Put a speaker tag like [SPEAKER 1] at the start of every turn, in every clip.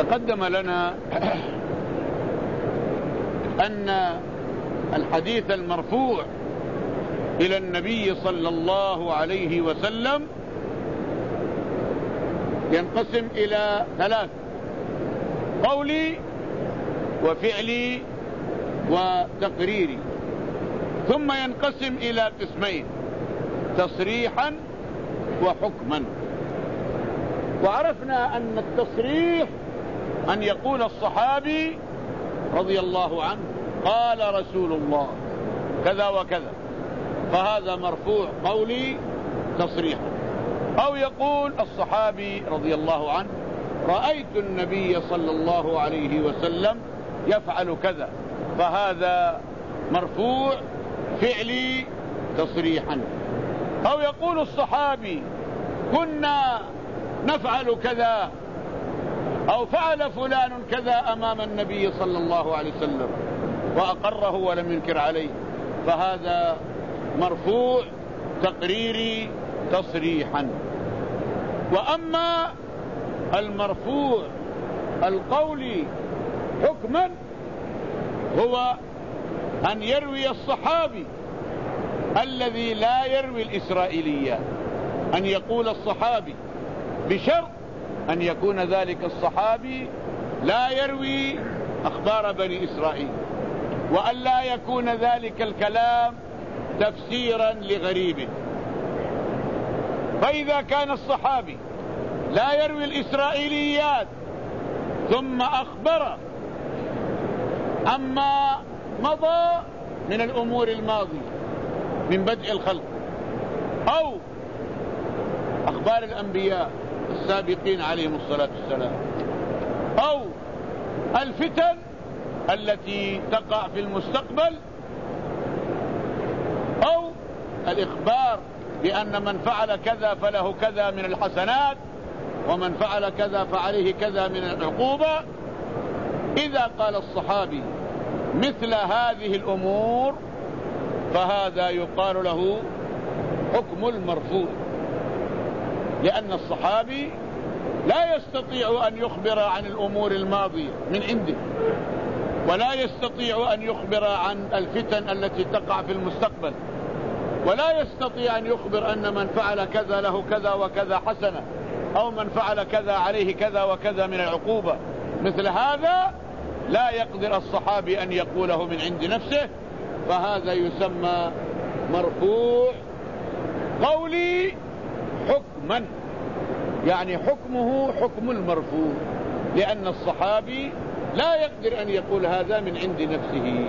[SPEAKER 1] تقدم لنا أن الحديث المرفوع إلى النبي صلى الله عليه وسلم ينقسم إلى ثلاث: قولي وفعلي وتقريري. ثم ينقسم إلى قسمين: تصريحا وحكما. وعرفنا أن التصريح أن يقول الصحابي رضي الله عنه قال رسول الله كذا وكذا، فهذا مرفوع قولي تصريحا. أو يقول الصحابي رضي الله عنه رأيت النبي صلى الله عليه وسلم يفعل كذا، فهذا مرفوع فعلي تصريحا. أو يقول الصحابي كنا نفعل كذا، أو فعل فلان كذا أمام النبي صلى الله عليه وسلم وأقره ولم ينكر عليه، فهذا مرفوع تقريري تصريحا. وأما المرفوع القولي حكما هو أن يروي الصحابي الذي لا يروي الإسرائيليات، أن يقول الصحابي بشرط أن يكون ذلك الصحابي لا يروي أخبار بني إسرائيل، وأن لا يكون ذلك الكلام تفسيرا لغريب. فإذا كان الصحابي لا يروي الإسرائيليات ثم أخبر عما مضى من الأمور الماضية من بدء الخلق، أو أخبار الأنبياء السابقين عليهم الصلاة والسلام، أو الفتن التي تقع في المستقبل، أو الإخبار بأن من فعل كذا فله كذا من الحسنات، ومن فعل كذا فعليه كذا من العقوبة. إذا قال الصحابي مثل هذه الأمور فهذا يقال له حكم المرفوع، لأن الصحابي لا يستطيع أن يخبر عن الأمور الماضية من عنده، ولا يستطيع أن يخبر عن الفتن التي تقع في المستقبل، ولا يستطيع أن يخبر أن من فعل كذا له كذا وكذا حسنة، أو من فعل كذا عليه كذا وكذا من العقوبة. مثل هذا لا يقدر الصحابي أن يقوله من عند نفسه، فهذا يسمى مرفوع قولي حكما، يعني حكمه حكم المرفوع، لأن الصحابي لا يقدر أن يقول هذا من عند نفسه،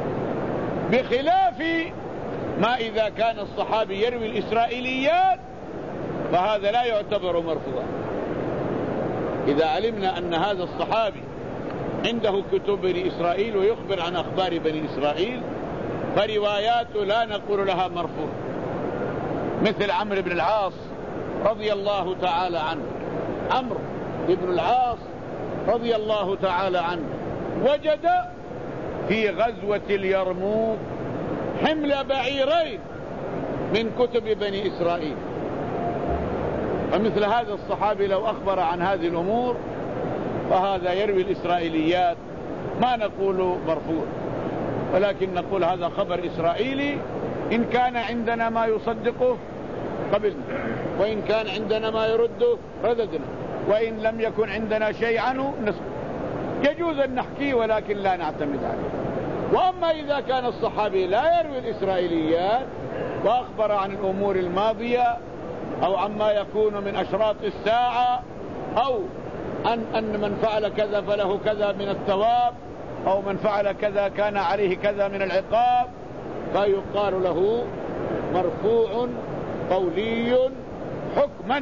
[SPEAKER 1] بخلاف ما إذا كان الصحابي يروي الإسرائيليات فهذا لا يعتبر مرفوعا. إذا علمنا أن هذا الصحابي عنده كتب بني إسرائيل ويخبر عن أخبار بني إسرائيل، فرواياته لا نقول لها مرفوع. مثل عمرو بن العاص رضي الله تعالى عنه. عمرو بن العاص رضي الله تعالى عنه وجد في غزوة اليرموك حمل بعيرين من كتب بني إسرائيل، فمثل هذا الصحابي لو أخبر عن هذه الأمور فهذا يروي الإسرائيليات، ما نقول مرفوع، ولكن نقول هذا خبر إسرائيلي، إن كان عندنا ما يصدقه قبلنا، وإن كان عندنا ما يرده رددنا، وإن لم يكن عندنا شيء عنه نسكت. يجوز أن نحكيه ولكن لا نعتمد عليه. وأما إذا كان الصحابي لا يروي الإسرائيليات وأخبر عن الأمور الماضية، أو عما يكون من أشراط الساعة، أو أن من فعل كذا فله كذا من الثواب، أو من فعل كذا كان عليه كذا من العقاب، فيقال له مرفوع قولي حكما.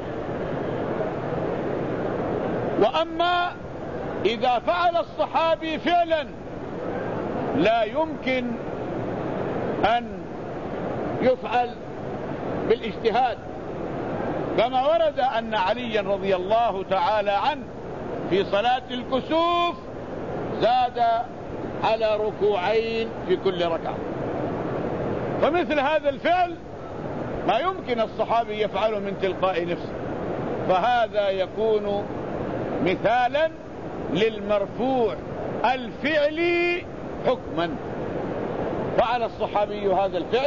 [SPEAKER 1] وأما إذا فعل الصحابي فعلا لا يمكن أن يفعل بالاجتهاد، كما ورد أن عليا رضي الله تعالى عنه في صلاة الكسوف زاد على ركوعين في كل ركعة، فمثل هذا الفعل ما يمكن الصحابي يفعله من تلقاء نفسه، فهذا يكون مثالا للمرفوع الفعلي حكما. فعل الصحابي هذا الفعل،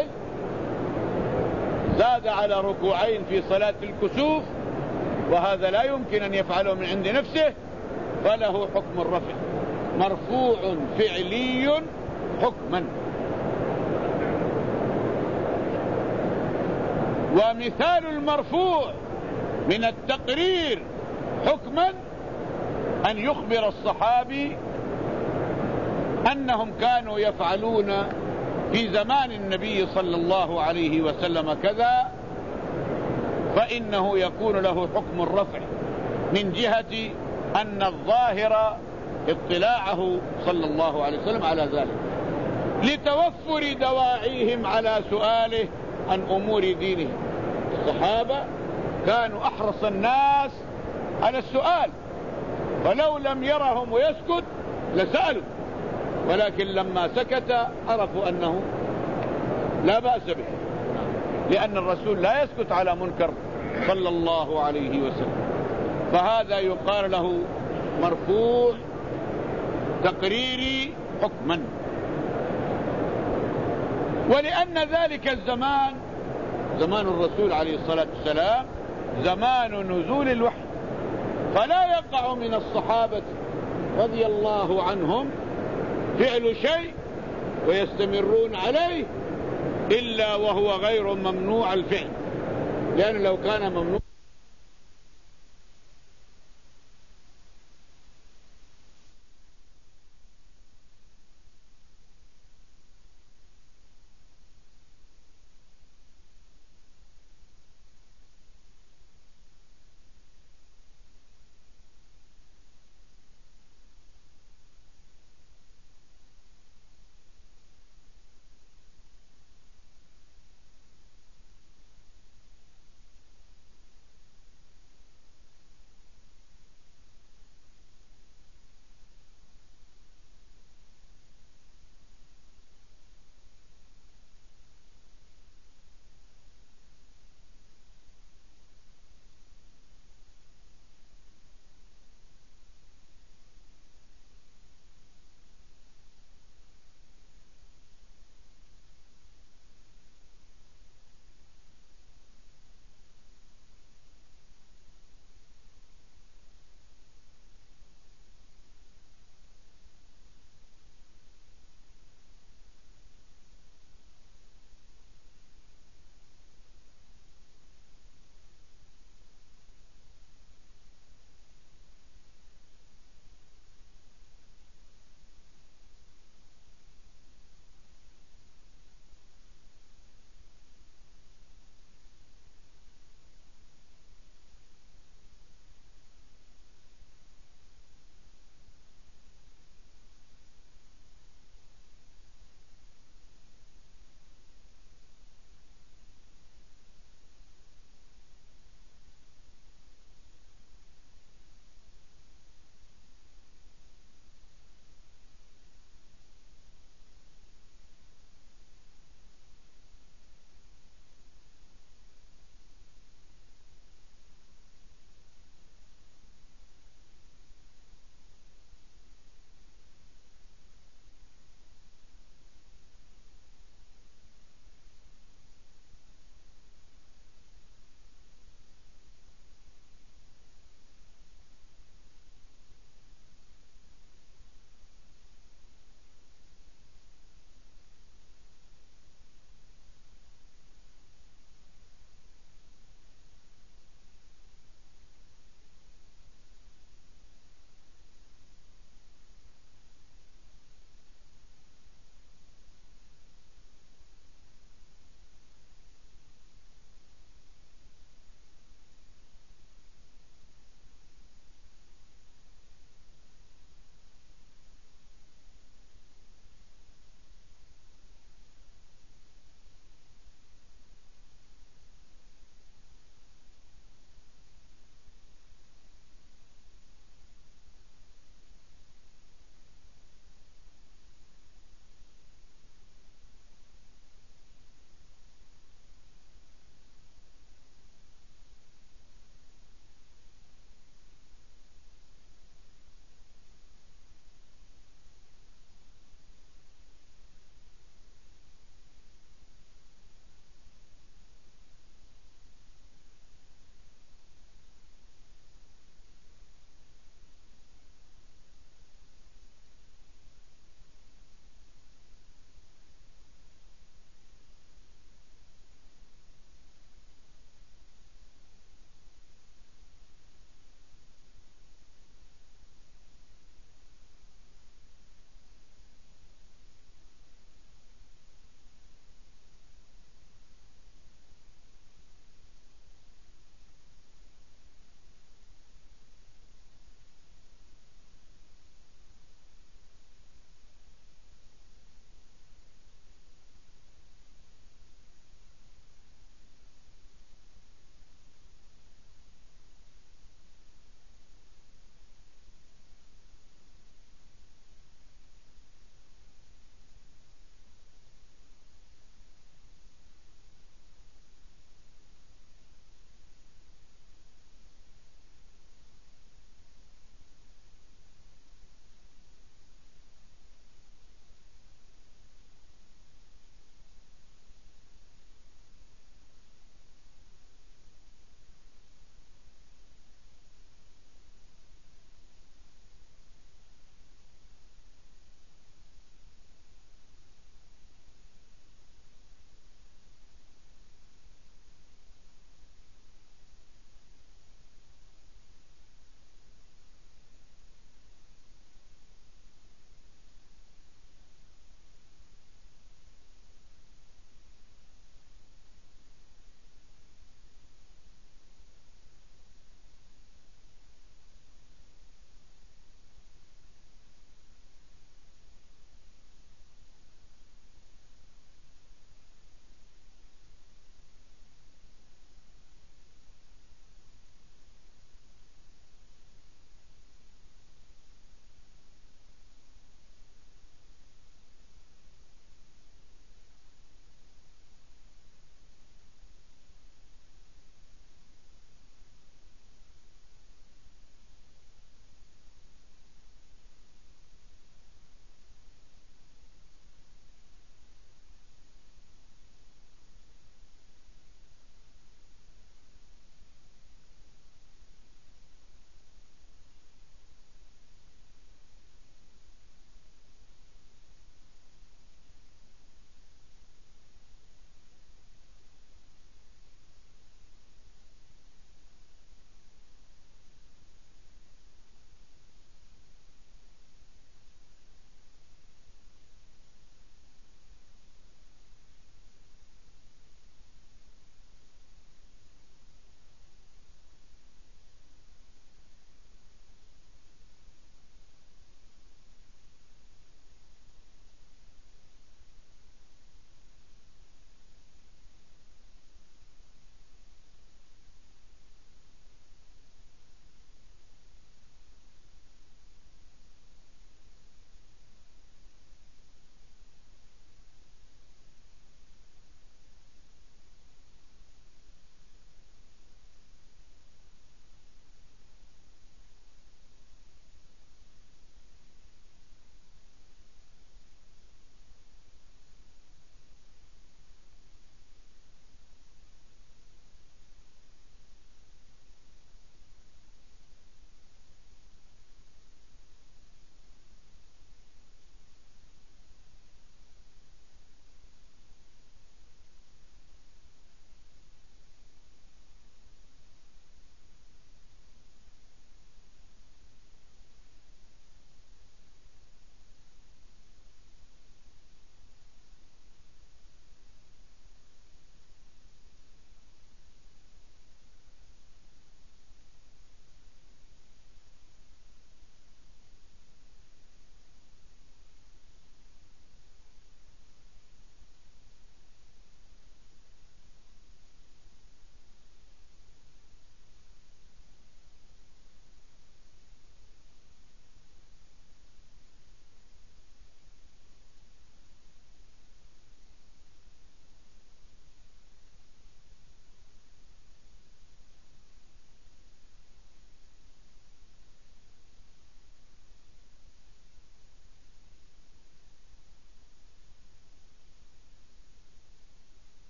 [SPEAKER 1] زاد على ركوعين في صلاة الكسوف، وهذا لا يمكن أن يفعله من عند نفسه، فله حكم الرفع، مرفوع فعلي حكما. ومثال المرفوع من التقرير حكما أن يخبر الصحابي أنهم كانوا يفعلون في زمان النبي صلى الله عليه وسلم كذا، فإنه يكون له حكم الرفع من جهة أن الظاهر اطلاعه صلى الله عليه وسلم على ذلك، لتوفر دواعيهم على سؤاله عن أمور دينهم. الصحابة كانوا أحرص الناس على السؤال، فلو لم يرهم ويسكت لسألوا، ولكن لما سكت عرفوا أنه لا بأس به، لأن الرسول لا يسكت على منكر صلى الله عليه وسلم. فهذا يقال له مرفوع تقريري حكما. ولأن ذلك الزمان زمان الرسول عليه الصلاة والسلام زمان نزول الوحي، فلا يقع من الصحابة رضي الله عنهم فعل شيء ويستمرون عليه إلا وهو غير ممنوع الفعل، لأن لو كان ممنوع